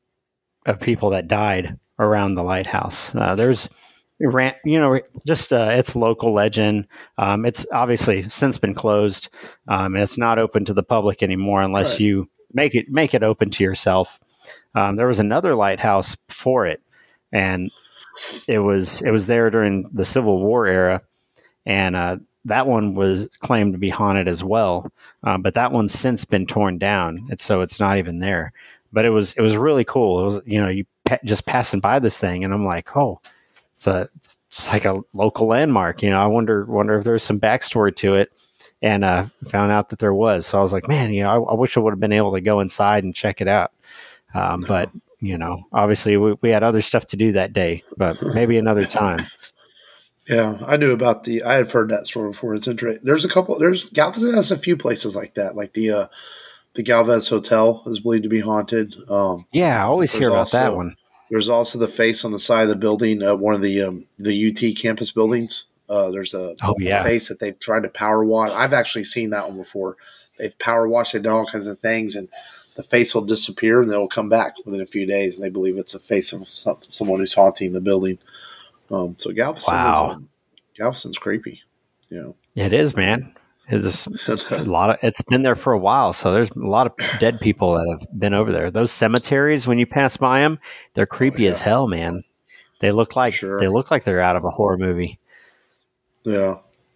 of people that died around the lighthouse. Uh, there's, you know, just uh, it's local legend. Um, it's obviously since been closed, um, and it's not open to the public anymore unless right. you make it make it open to yourself. Um, there was another lighthouse before it, and it was it was there during the Civil War era, and uh, that one was claimed to be haunted as well. Um, but that one's since been torn down, and so it's not even there. But it was it was really cool. It was, you know, you pa- just passing by this thing, and I'm like, oh. It's a, it's like a local landmark, you know. I wonder, wonder if there's some backstory to it, and uh, found out that there was. So I was like, man, you know, I, I wish I would have been able to go inside and check it out. Um, but you know, obviously we, we had other stuff to do that day, but maybe another time. Yeah, I knew about the. I have heard that story before. It's interesting. There's a couple. There's Galveston has a few places like that, like the uh, the Galvez Hotel is believed to be haunted. Um, yeah, I always hear about also, that one. There's also the face on the side of the building, uh, one of the um, the U T campus buildings. Uh, there's a, oh, yeah. a face that they've tried to power wash. I've actually seen that one before. They've power washed, they've done all kinds of things, and the face will disappear and then it'll come back within a few days. And they believe it's a face of some, someone who's haunting the building. Um, so Galveston, wow. is, um, Galveston's creepy. You know, it is, man. It's a lot of. It's been there for a while, so there's a lot of dead people that have been over there. Those cemeteries, when you pass by them, they're creepy oh, yeah. as hell, man. They look like sure. they look like they're out of a horror movie. Yeah.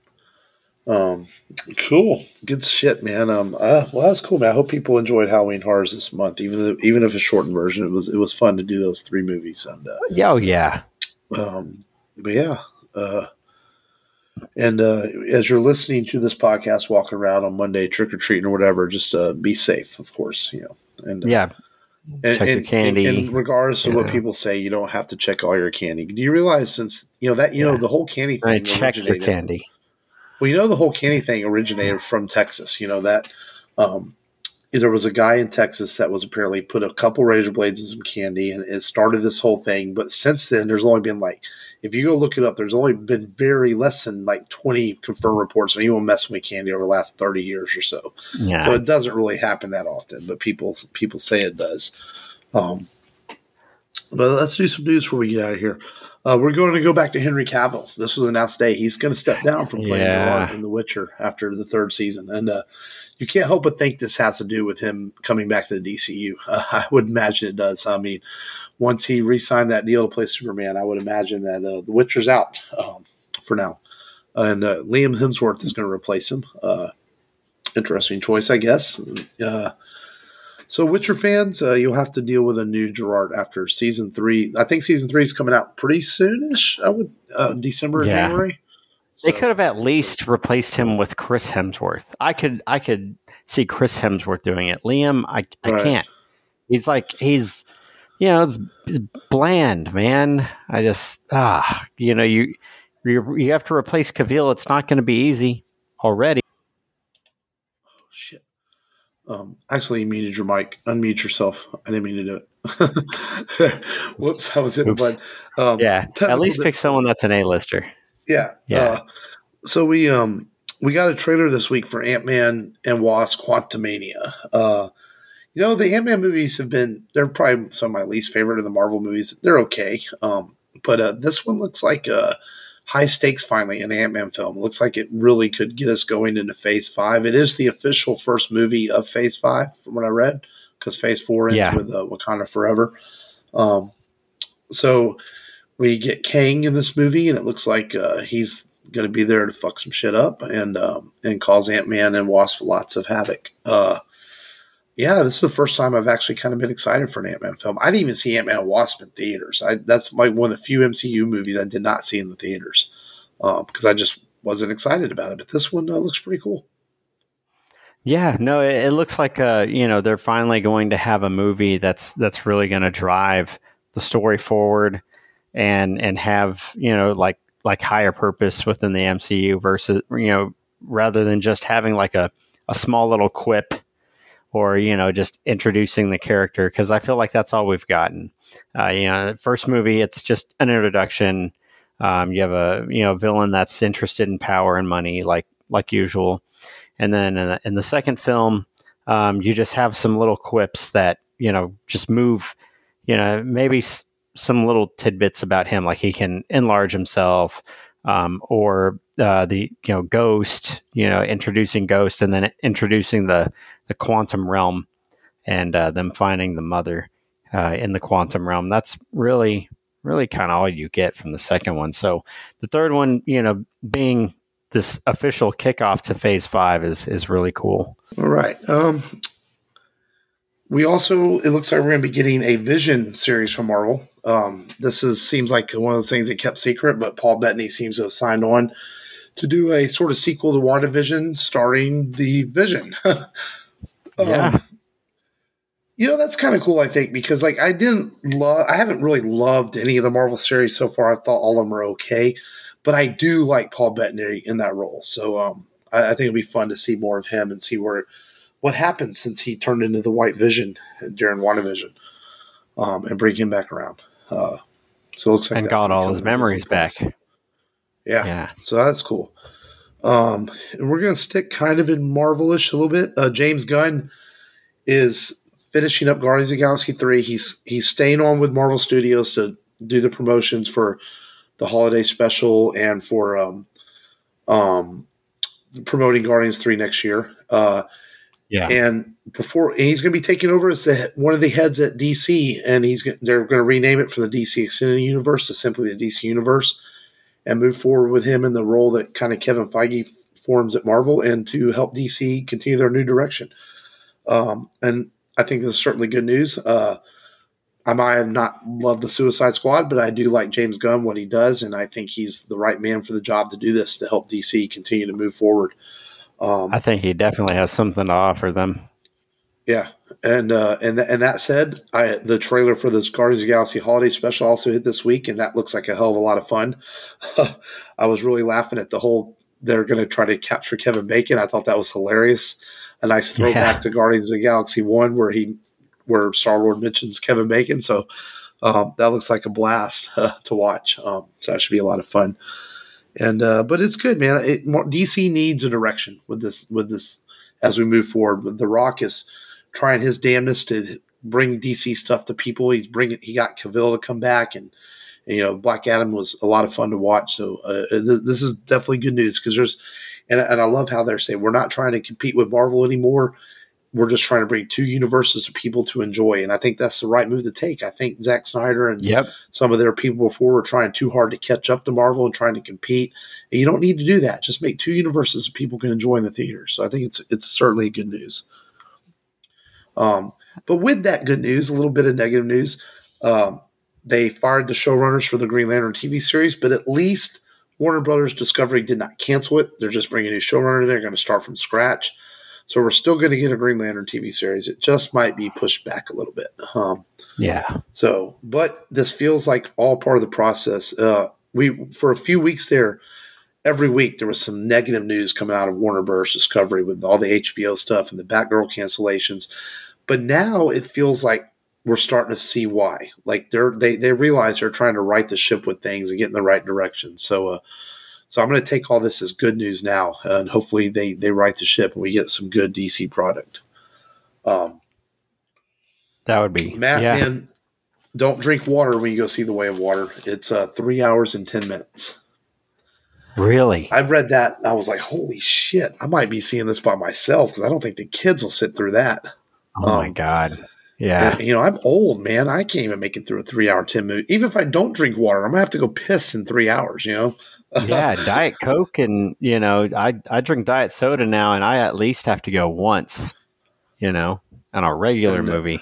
Um. Cool. Good shit, man. Um. Uh, well, that's cool, man. I hope people enjoyed Halloween Horrors this month, even though, even if a shortened version. It was it was fun to do those three movies. And uh, yeah, oh yeah. Um. But yeah. Uh. And uh, as you're listening to this podcast, walking around on Monday, trick or treating or whatever, just uh, be safe, of course. You know, and uh, yeah, And, check your and, candy. and, and regardless of yeah. what people say, you don't have to check all your candy. Do you realize since, you know, that, you yeah. know, the whole candy thing I check your candy. Well, you know, the whole candy thing originated from Texas. You know, that um, there was a guy in Texas that was apparently put a couple razor blades in some candy, and it started this whole thing. But since then, there's only been like, if you go look it up, there's only been very less than like twenty confirmed reports of anyone messing with candy over the last thirty years or so. Yeah. So it doesn't really happen that often, but people people say it does. Um, but let's do some news before we get out of here. Uh, we're going to go back to Henry Cavill. This was announced today. He's going to step down from playing yeah. Geralt in The Witcher after the third season. And uh, you can't help but think this has to do with him coming back to the D C U. Uh, I would imagine it does. I mean, once he re-signed that deal to play Superman, I would imagine that uh, The Witcher's out um, for now. And uh, Liam Hemsworth is going to replace him. Uh, interesting choice, I guess. Uh, so Witcher fans, uh, you'll have to deal with a new Geralt after season three. I think season three is coming out pretty soonish. I would uh, December, yeah. January. So, they could have at least replaced him with Chris Hemsworth. I could, I could see Chris Hemsworth doing it. Liam, I, I right. can't. He's like he's, you know, it's, it's bland, man. I just ah, you know, you you you have to replace Cavill. It's not going to be easy already. Oh shit. Um, actually, you muted your mic. Unmute yourself. I didn't mean to do it. Whoops, I was hitting the button. Um, yeah, at least pick someone that's an A-lister. Yeah, yeah. Uh, so we um we got a trailer this week for Ant-Man and Wasp: Quantumania. Uh, you know, the Ant-Man movies have been they're probably some of my least favorite of the Marvel movies. They're okay, um, but uh, this one looks like a high stakes finally in the Ant-Man film. It looks like it really could get us going into Phase Five. It is the official first movie of Phase Five, from what I read, because Phase Four ends yeah. with uh, Wakanda Forever. Um, so we get Kang in this movie, and it looks like uh, he's going to be there to fuck some shit up and um, and cause Ant-Man and Wasp lots of havoc. Uh, yeah, this is the first time I've actually kind of been excited for an Ant-Man film. I didn't even see Ant-Man and Wasp in theaters. I, that's like one of the few M C U movies I did not see in the theaters um, because I just wasn't excited about it. But this one uh, looks pretty cool. Yeah, no, it, it looks like uh, you know they're finally going to have a movie that's that's really going to drive the story forward and and have you know like like higher purpose within the M C U versus you know rather than just having like a, a small little quip. Or, you know, just introducing the character, because I feel like that's all we've gotten. Uh, you know, the first movie, it's just an introduction. Um, you have a, you know, villain that's interested in power and money, like like usual. And then in the, in the second film, um, you just have some little quips that, you know, just move, you know, maybe s- some little tidbits about him, like he can enlarge himself, um, or uh, the, you know, Ghost, you know, introducing Ghost and then introducing the, the quantum realm and uh, them finding the mother uh, in the quantum realm. That's really, really kind of all you get from the second one. So the third one, you know, being this official kickoff to Phase Five is is really cool. All right. Um, we also, it looks like we're going to be getting a Vision series from Marvel. Um, this is seems like one of those things that kept secret, but Paul Bettany seems to have signed on to do a sort of sequel to WandaVision starring the Vision. Yeah. Um, you know, that's kind of cool, I think, because like I didn't love, I haven't really loved any of the Marvel series so far. I thought all of them are okay, but I do like Paul Bettany in that role. So um, I, I think it'll be fun to see more of him and see where what happens since he turned into the White Vision during WandaVision um, and bring him back around. Uh, so it looks like and got all his memories back. Yeah. yeah, so that's cool. Um, and we're going to stick kind of in Marvelish a little bit. Uh, James Gunn is finishing up Guardians of the Galaxy three. He's he's staying on with Marvel Studios to do the promotions for the holiday special and for um, um, promoting Guardians three next year. Uh, yeah, and before and he's going to be taking over as the, one of the heads at D C, and he's they're going to rename it from the D C Extended Universe to simply the D C Universe. And move forward with him in the role that kind of Kevin Feige forms at Marvel and to help D C continue their new direction. Um, and I think this is certainly good news. Uh, I might have not loved the Suicide Squad, but I do like James Gunn, what he does, and I think he's the right man for the job to do this to help D C continue to move forward. Um, I think he definitely has something to offer them. Yeah, And uh, and th- and that said, I the trailer for this Guardians of the Galaxy Holiday Special also hit this week, and that looks like a hell of a lot of fun. I was really laughing at the whole they're going to try to capture Kevin Bacon. I thought that was hilarious. A nice throwback yeah. to Guardians of the Galaxy One, where he where Star-Lord mentions Kevin Bacon. So um, that looks like a blast uh, to watch. Um, so that should be a lot of fun. And uh, but it's good, man. It, D C needs a direction with this with this as we move forward. The Rock is trying his damnedest to bring D C stuff to people. He's bringing. He got Cavill to come back, and, and you know, Black Adam was a lot of fun to watch. So uh, th- this is definitely good news because there's, and, and I love how they're saying we're not trying to compete with Marvel anymore. We're just trying to bring two universes to people to enjoy, and I think that's the right move to take. I think Zack Snyder and yep. some of their people before were trying too hard to catch up to Marvel and trying to compete. And you don't need to do that. Just make two universes that people can enjoy in the theater. So I think it's it's certainly good news. Um, but with that good news, a little bit of negative news. Um, they fired the showrunners for the Green Lantern T V series, but at least Warner Brothers Discovery did not cancel it. They're just bringing a new showrunner. They're going to start from scratch. So we're still going to get a Green Lantern T V series. It just might be pushed back a little bit. Um, yeah. So, but this feels like all part of the process. Uh, we for a few weeks there, every week there was some negative news coming out of Warner Bros. Discovery with all the H B O stuff and the Batgirl cancellations. But now it feels like we're starting to see why. Like they're they they realize they're trying to right the ship with things and get in the right direction. So. Uh, So I'm going to take all this as good news now, uh, and hopefully they, they right the ship and we get some good D C product. Um, that would be Matt. Yeah. Man, don't drink water when you go see The Way of Water. It's uh, three hours and ten minutes. Really? I read that. And I was like, holy shit! I might be seeing this by myself because I don't think the kids will sit through that. Oh um, my god! Yeah. And, you know, I'm old, man. I can't even make it through a three hour ten minute. Even if I don't drink water, I'm gonna have to go piss in three hours. You know. Yeah, Diet Coke, and you know, I I drink diet soda now, and I at least have to go once, you know, on a regular and, movie.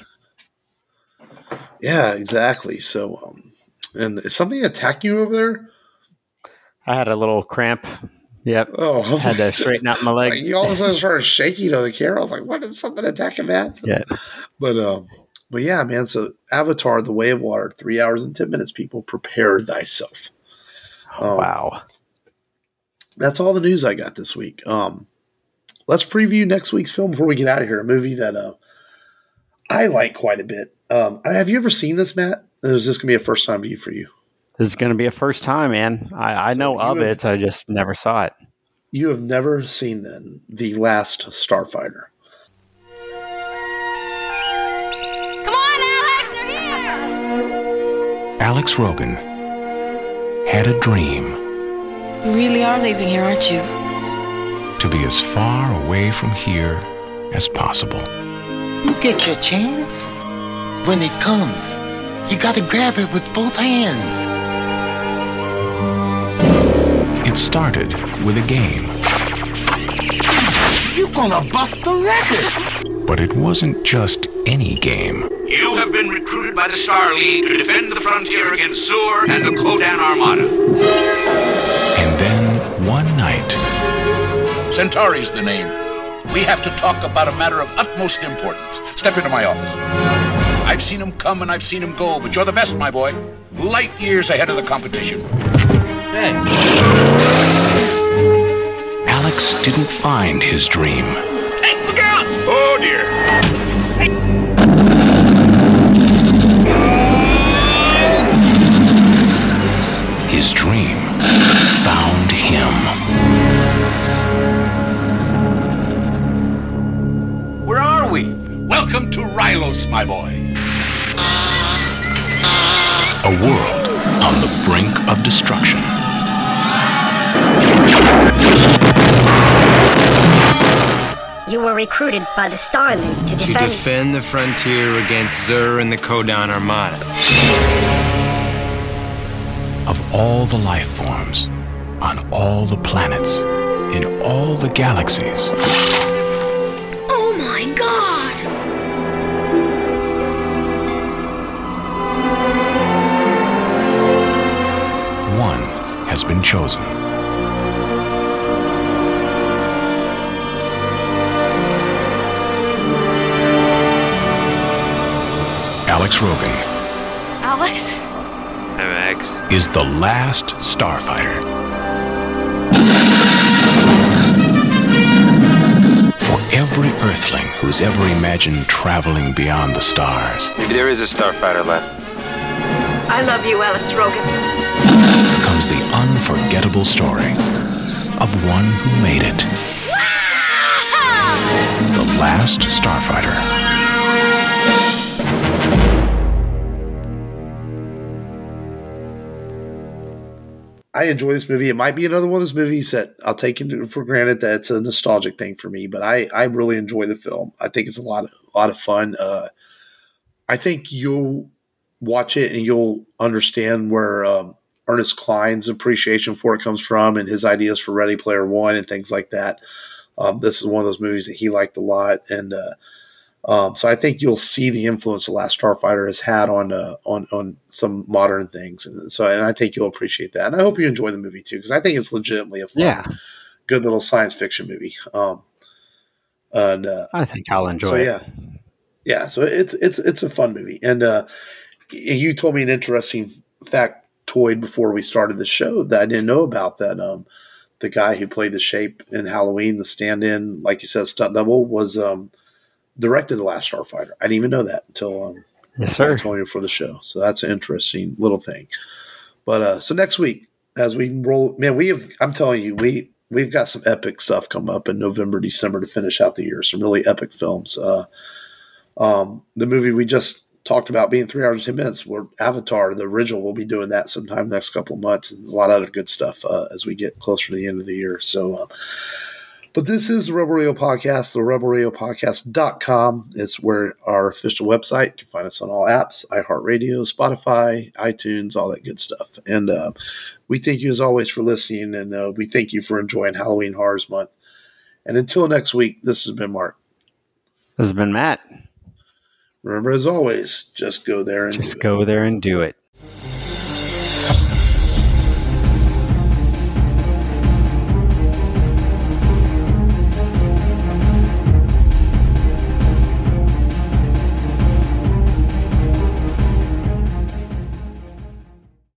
Yeah, exactly. So, um, and is something attacking you over there? I had a little cramp. Yep. Oh, I had like, to straighten out my leg. Like, you all of a sudden started shaking on the camera. I was like, "What is something attacking Matt?" So, yeah. But um, but yeah, man. So Avatar: The Way of Water, three hours and ten minutes. People, prepare thyself. Um, wow. That's all the news I got this week. Um, let's preview next week's film before we get out of here. A movie that uh, I like quite a bit. Um, have you ever seen this, Matt? Or is this going to be a first time view for you? This is going to be a first time, man. I, I so know of have, it. I just never saw it. You have never seen then The Last Starfighter. Come on, Alex! They're here! Alex Rogan had a dream. You really are leaving here, aren't you? To be as far away from here as possible. You get your chance. When it comes, you gotta grab it with both hands. It started with a game. You gonna bust the record! But it wasn't just any game. You have been recruited by the Star League to defend the frontier against Zur and the Kodan Armada. And then, one night... Centauri's the name. We have to talk about a matter of utmost importance. Step into my office. I've seen him come and I've seen him go, but you're the best, my boy. Light years ahead of the competition. Hey. Alex didn't find his dream. Hey, look out! Oh, dear. Hey. His dream found him. Where are we? Welcome to Rylos, my boy. A world on the brink of destruction. You were recruited by the Star League to defend... To defend the frontier against Zur and the Kodan Armada. Of all the life forms, on all the planets, in all the galaxies. Oh my God! One has been chosen. Alex Rogan. Alex? I'm Max. Is the last starfighter. For every Earthling who's ever imagined traveling beyond the stars. Maybe there is a starfighter left. I love you, Alex Rogan. Comes the unforgettable story of one who made it. The Last Starfighter. I enjoy this movie. It might be another one of those movies that I'll take it for granted that it's a nostalgic thing for me, but I, I really enjoy the film. I think it's a lot of, a lot of fun. Uh, I think you'll watch it and you'll understand where um, Ernest Cline's appreciation for it comes from and his ideas for Ready Player One and things like that. Um, this is one of those movies that he liked a lot. And uh, um, so I think you'll see the influence The Last Starfighter has had on uh, on on some modern things. And so and I think you'll appreciate that. And I hope you enjoy the movie too, because I think it's legitimately a fun, yeah. good little science fiction movie. Um, and uh, I think I'll enjoy so, it. Yeah. Yeah, so it's it's it's a fun movie. And uh, you told me an interesting factoid before we started the show that I didn't know about, that um, the guy who played the Shape in Halloween, the stand-in, like you said, stunt double, was um, directed The Last Starfighter. I didn't even know that until um, yes, sir. I told you for the show. So that's an interesting little thing. But uh, so next week, as we roll, man, we have. I'm telling you, we we've got some epic stuff come up in November, December to finish out the year. Some really epic films. Uh, um, the movie we just talked about being three hours and ten minutes. Where Avatar, the original, we'll be doing that sometime next couple of months, and a lot of other good stuff uh, as we get closer to the end of the year. So, uh, but this is the Rebel Radio Podcast, the rebel radio podcast dot com. It's where our official website. You can find us on all apps, iHeartRadio, Spotify, iTunes, all that good stuff. And uh, we thank you as always for listening, and uh, we thank you for enjoying Halloween Horrors Month. And until next week, this has been Mark. This has been Matt. Remember, as always, just go there and just go there and do it.